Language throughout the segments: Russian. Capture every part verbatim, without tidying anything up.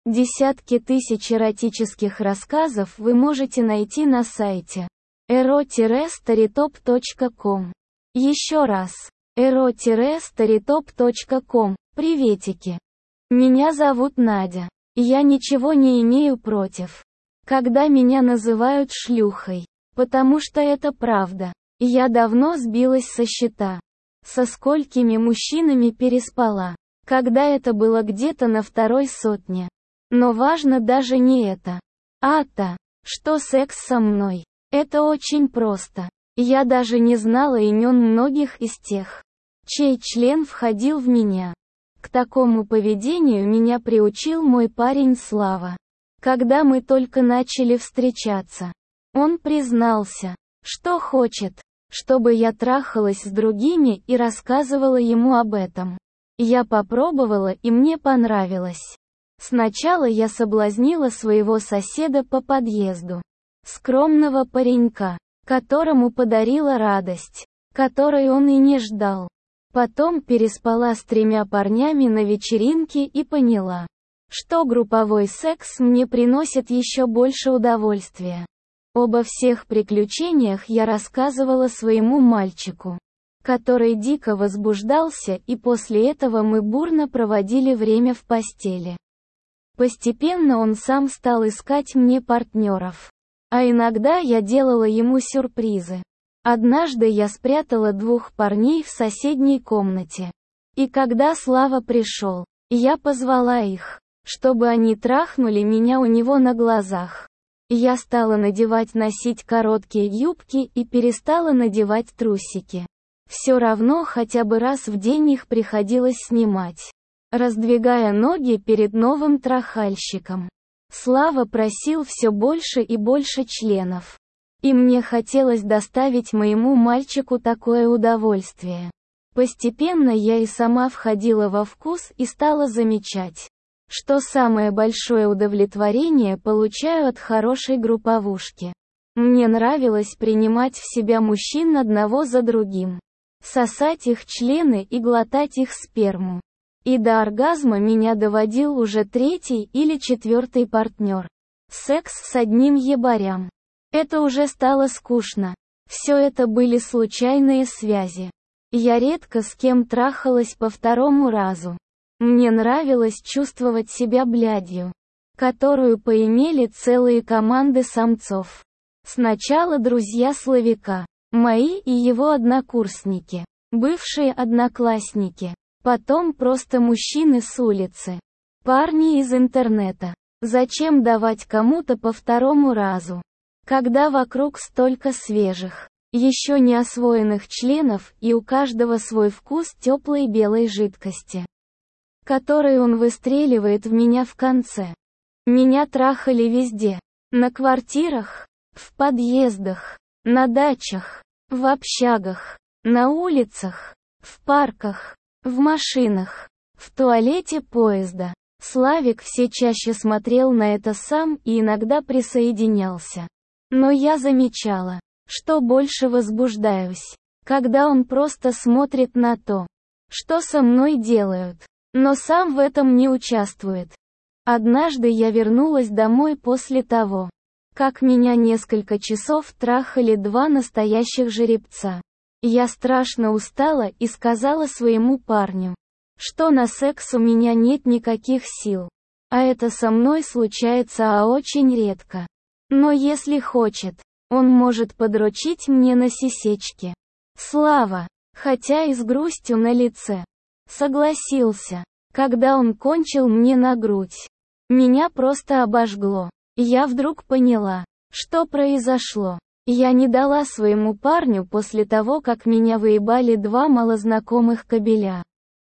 Десятки тысяч эротических рассказов вы можете найти на сайте эро старитоп точка ком. Еще раз. эро старитоп точка ком. Приветики. Меня зовут Надя. Я ничего не имею против, когда меня называют шлюхой, потому что это правда. Я давно сбилась со счета. Со сколькими мужчинами переспала, когда это было где-то на второй сотне. Но важно даже не это, а то, что секс со мной. Это очень просто. Я даже не знала имен многих из тех, чей член входил в меня. К такому поведению меня приучил мой парень Слава. Когда мы только начали встречаться, он признался, что хочет, чтобы я трахалась с другими и рассказывала ему об этом. Я попробовала и мне понравилось. Сначала я соблазнила своего соседа по подъезду. Скромного паренька, которому подарила радость, которой он и не ждал. Потом переспала с тремя парнями на вечеринке и поняла, что групповой секс мне приносит еще больше удовольствия. Обо всех приключениях я рассказывала своему мальчику, который дико возбуждался, и после этого мы бурно проводили время в постели. Постепенно он сам стал искать мне партнеров. А иногда я делала ему сюрпризы. Однажды я спрятала двух парней в соседней комнате. И когда Слава пришел, я позвала их, чтобы они трахнули меня у него на глазах. Я стала надевать-носить короткие юбки и перестала надевать трусики. Все равно хотя бы раз в день их приходилось снимать, раздвигая ноги перед новым трахальщиком. Слава просил все больше и больше членов. И мне хотелось доставить моему мальчику такое удовольствие. Постепенно я и сама входила во вкус и стала замечать, что самое большое удовлетворение получаю от хорошей групповушки. Мне нравилось принимать в себя мужчин одного за другим, сосать их члены и глотать их сперму. И до оргазма меня доводил уже третий или четвертый партнер. Секс с одним ебарям. Это уже стало скучно. Все это были случайные связи. Я редко с кем трахалась по второму разу. Мне нравилось чувствовать себя блядью, которую поимели целые команды самцов. Сначала друзья Славика, мои и его однокурсники, бывшие одноклассники. Потом просто мужчины с улицы. Парни из интернета. Зачем давать кому-то по второму разу, когда вокруг столько свежих, еще не освоенных членов, и у каждого свой вкус теплой белой жидкости, который он выстреливает в меня в конце. Меня трахали везде. На квартирах, в подъездах, на дачах, в общагах, на улицах, в парках, в машинах, в туалете поезда. Славик все чаще смотрел на это сам и иногда присоединялся. Но я замечала, что больше возбуждаюсь, когда он просто смотрит на то, что со мной делают, но сам в этом не участвует. Однажды я вернулась домой после того, как меня несколько часов трахали два настоящих жеребца. Я страшно устала и сказала своему парню, что на секс у меня нет никаких сил. А это со мной случается а очень редко. Но если хочет, он может подрочить мне на сисечки. Слава, хотя и с грустью на лице, согласился. Когда он кончил мне на грудь, меня просто обожгло. Я вдруг поняла, что произошло. Я не дала своему парню после того, как меня выебали два малознакомых кобеля.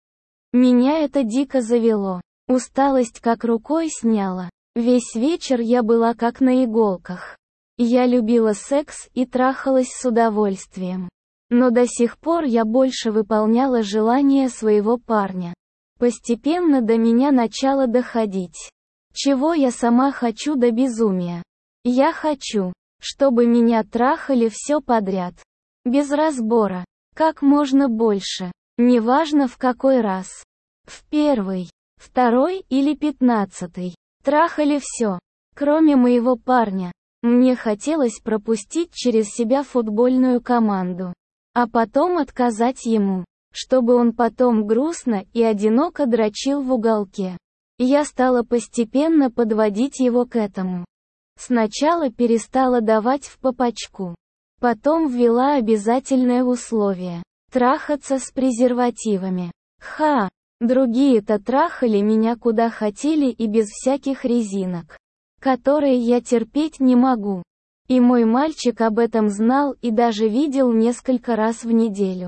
Меня это дико завело. Усталость как рукой сняла. Весь вечер я была как на иголках. Я любила секс и трахалась с удовольствием. Но до сих пор я больше выполняла желания своего парня. Постепенно до меня начало доходить, чего я сама хочу до безумия. Я хочу, чтобы меня трахали все подряд. Без разбора. Как можно больше. Неважно в какой раз. В первый, второй или пятнадцатый. Трахали все, кроме моего парня. Мне хотелось пропустить через себя футбольную команду, а потом отказать ему, чтобы он потом грустно и одиноко дрочил в уголке. Я стала постепенно подводить его к этому. Сначала перестала давать в попочку. Потом ввела обязательное условие – трахаться с презервативами. Ха! Другие-то трахали меня куда хотели и без всяких резинок, которые я терпеть не могу. И мой мальчик об этом знал и даже видел несколько раз в неделю.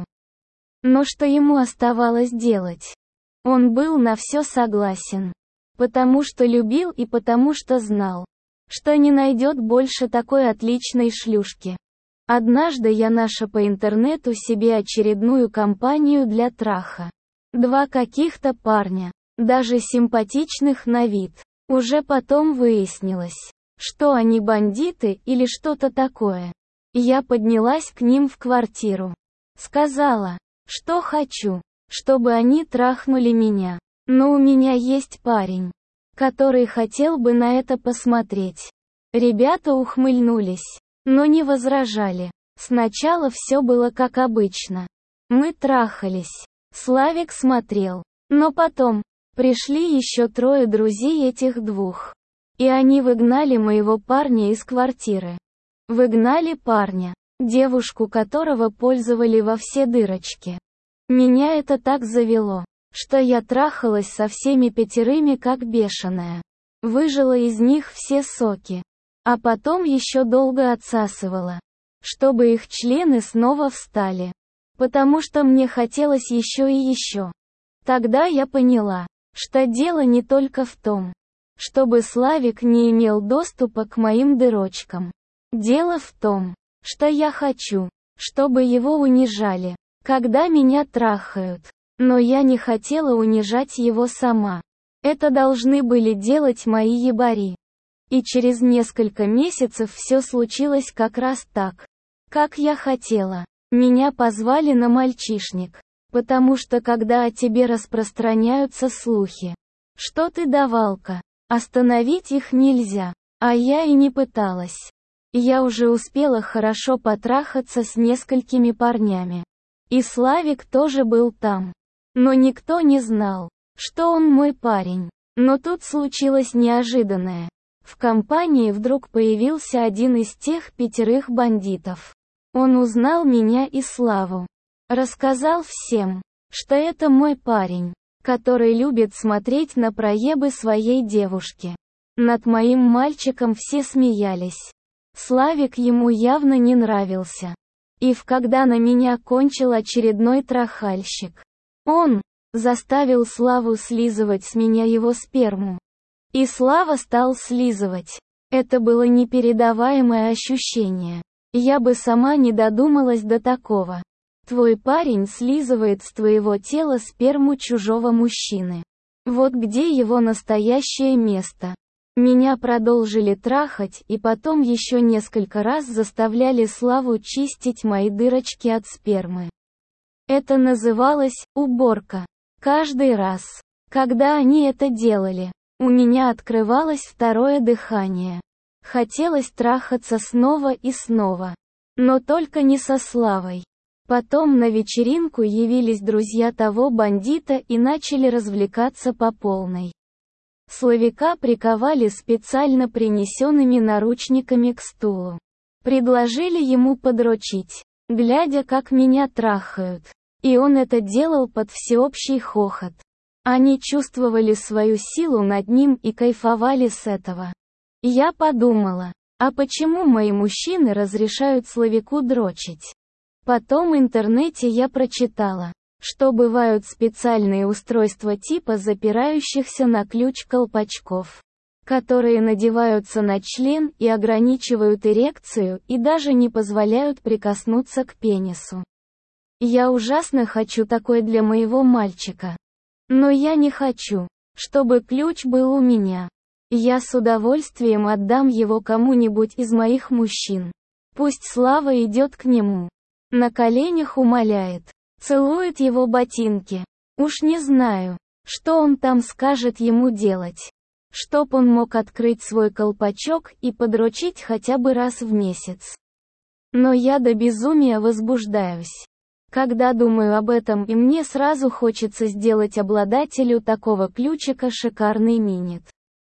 Но что ему оставалось делать? Он был на все согласен. Потому что любил и потому что знал, что не найдет больше такой отличной шлюшки. Однажды я нашла по интернету себе очередную компанию для траха. Два каких-то парня, даже симпатичных на вид. Уже потом выяснилось, что они бандиты или что-то такое. Я поднялась к ним в квартиру. Сказала, что хочу, чтобы они трахнули меня. Но у меня есть парень, который хотел бы на это посмотреть. Ребята ухмыльнулись, но не возражали. Сначала все было как обычно. Мы трахались. Славик смотрел. Но потом, пришли еще трое друзей этих двух. И они выгнали моего парня из квартиры. Выгнали парня, девушку которого пользовали во все дырочки. Меня это так завело, что я трахалась со всеми пятерыми как бешеная. Выжила из них все соки. А потом еще долго отсасывала, чтобы их члены снова встали. Потому что мне хотелось еще и еще. Тогда я поняла, что дело не только в том, чтобы Славик не имел доступа к моим дырочкам. Дело в том, что я хочу, чтобы его унижали, когда меня трахают. Но я не хотела унижать его сама. Это должны были делать мои ебари. И через несколько месяцев все случилось как раз так, как я хотела. Меня позвали на мальчишник. Потому что когда о тебе распространяются слухи, что ты давалка, остановить их нельзя. А я и не пыталась. Я уже успела хорошо потрахаться с несколькими парнями. И Славик тоже был там. Но никто не знал, что он мой парень. Но тут случилось неожиданное. В компании вдруг появился один из тех пятерых бандитов. Он узнал меня и Славу. Рассказал всем, что это мой парень, который любит смотреть на проебы своей девушки. Над моим мальчиком все смеялись. Славик ему явно не нравился. И в когда на меня кончил очередной трахальщик. Он заставил Славу слизывать с меня его сперму. И Слава стал слизывать. Это было непередаваемое ощущение. Я бы сама не додумалась до такого. Твой парень слизывает с твоего тела сперму чужого мужчины. Вот где его настоящее место. Меня продолжили трахать и потом еще несколько раз заставляли Славу чистить мои дырочки от спермы. Это называлось «уборка». Каждый раз, когда они это делали, у меня открывалось второе дыхание. Хотелось трахаться снова и снова. Но только не со Славой. Потом на вечеринку явились друзья того бандита и начали развлекаться по полной. Славика приковали специально принесенными наручниками к стулу. Предложили ему подрочить, глядя, как меня трахают. И он это делал под всеобщий хохот. Они чувствовали свою силу над ним и кайфовали с этого. Я подумала, а почему мои мужчины разрешают Славику дрочить? Потом в интернете я прочитала, что бывают специальные устройства типа запирающихся на ключ колпачков, которые надеваются на член и ограничивают эрекцию и даже не позволяют прикоснуться к пенису. Я ужасно хочу такой для моего мальчика. Но я не хочу, чтобы ключ был у меня. Я с удовольствием отдам его кому-нибудь из моих мужчин. Пусть Слава идет к нему. На коленях умоляет. Целует его ботинки. Уж не знаю, что он там скажет ему делать. Чтоб он мог открыть свой колпачок и подрочить хотя бы раз в месяц. Но я до безумия возбуждаюсь, когда думаю об этом, и мне сразу хочется сделать обладателю такого ключика шикарный минет.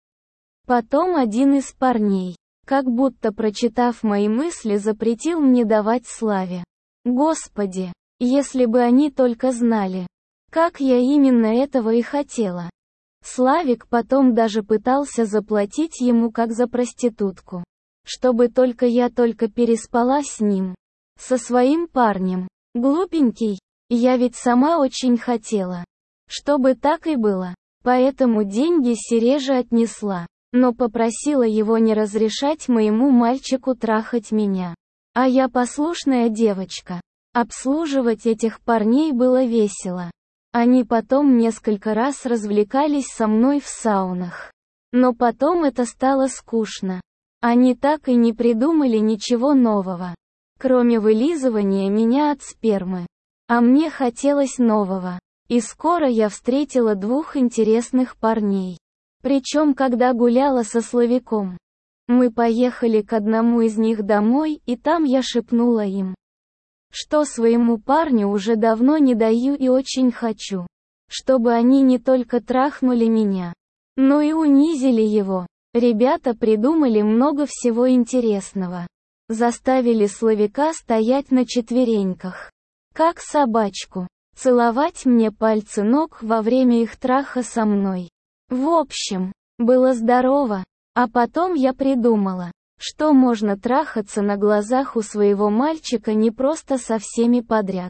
Потом один из парней, как будто прочитав мои мысли, запретил мне давать Славе. Господи, если бы они только знали, как я именно этого и хотела. Славик потом даже пытался заплатить ему как за проститутку, чтобы только я только переспала с ним, со своим парнем. Глупенький, я ведь сама очень хотела, чтобы так и было. Поэтому деньги Сереже отнесла, но попросила его не разрешать моему мальчику трахать меня. А я послушная девочка. Обслуживать этих парней было весело. Они потом несколько раз развлекались со мной в саунах. Но потом это стало скучно. Они так и не придумали ничего нового, кроме вылизывания меня от спермы. А мне хотелось нового. И скоро я встретила двух интересных парней. Причем когда гуляла со Славиком. Мы поехали к одному из них домой, и там я шепнула им, что своему парню уже давно не даю и очень хочу, чтобы они не только трахнули меня, но и унизили его. Ребята придумали много всего интересного. Заставили Славика стоять на четвереньках, как собачку, целовать мне пальцы ног во время их траха со мной. В общем, было здорово. А потом я придумала, что можно трахаться на глазах у своего мальчика не просто со всеми подряд,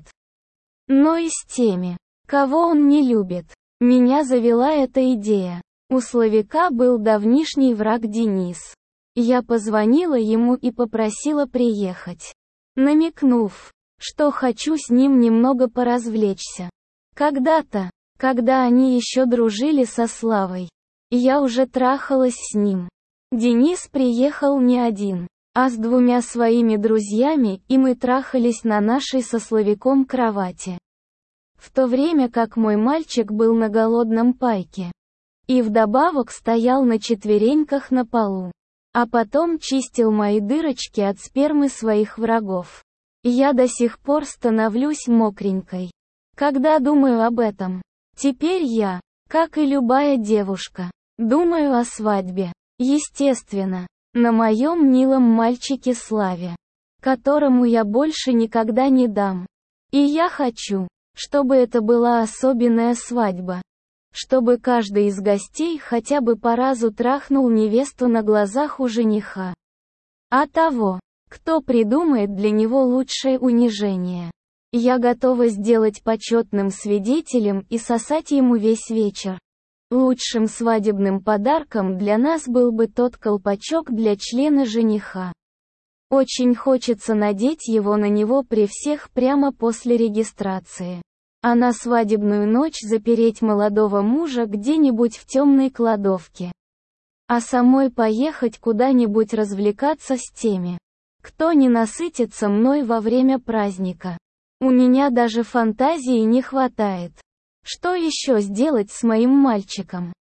но и с теми, кого он не любит. Меня завела эта идея. У Славика был давнишний враг Денис. Я позвонила ему и попросила приехать, намекнув, что хочу с ним немного поразвлечься. Когда-то, когда они еще дружили со Славой, я уже трахалась с ним. Денис приехал не один, а с двумя своими друзьями, и мы трахались на нашей со Славиком кровати. В то время как мой мальчик был на голодном пайке. И вдобавок стоял на четвереньках на полу. А потом чистил мои дырочки от спермы своих врагов. Я до сих пор становлюсь мокренькой, когда думаю об этом. Теперь я, как и любая девушка, думаю о свадьбе. Естественно, на моем милом мальчике Славе, которому я больше никогда не дам. И я хочу, чтобы это была особенная свадьба. Чтобы каждый из гостей хотя бы по разу трахнул невесту на глазах у жениха. А того, кто придумает для него лучшее унижение, я готова сделать почетным свидетелем и сосать ему весь вечер. Лучшим свадебным подарком для нас был бы тот колпачок для члена жениха. Очень хочется надеть его на него при всех прямо после регистрации. А на свадебную ночь запереть молодого мужа где-нибудь в темной кладовке. А самой поехать куда-нибудь развлекаться с теми, кто не насытится мной во время праздника. У меня даже фантазии не хватает. Что еще сделать с моим мальчиком?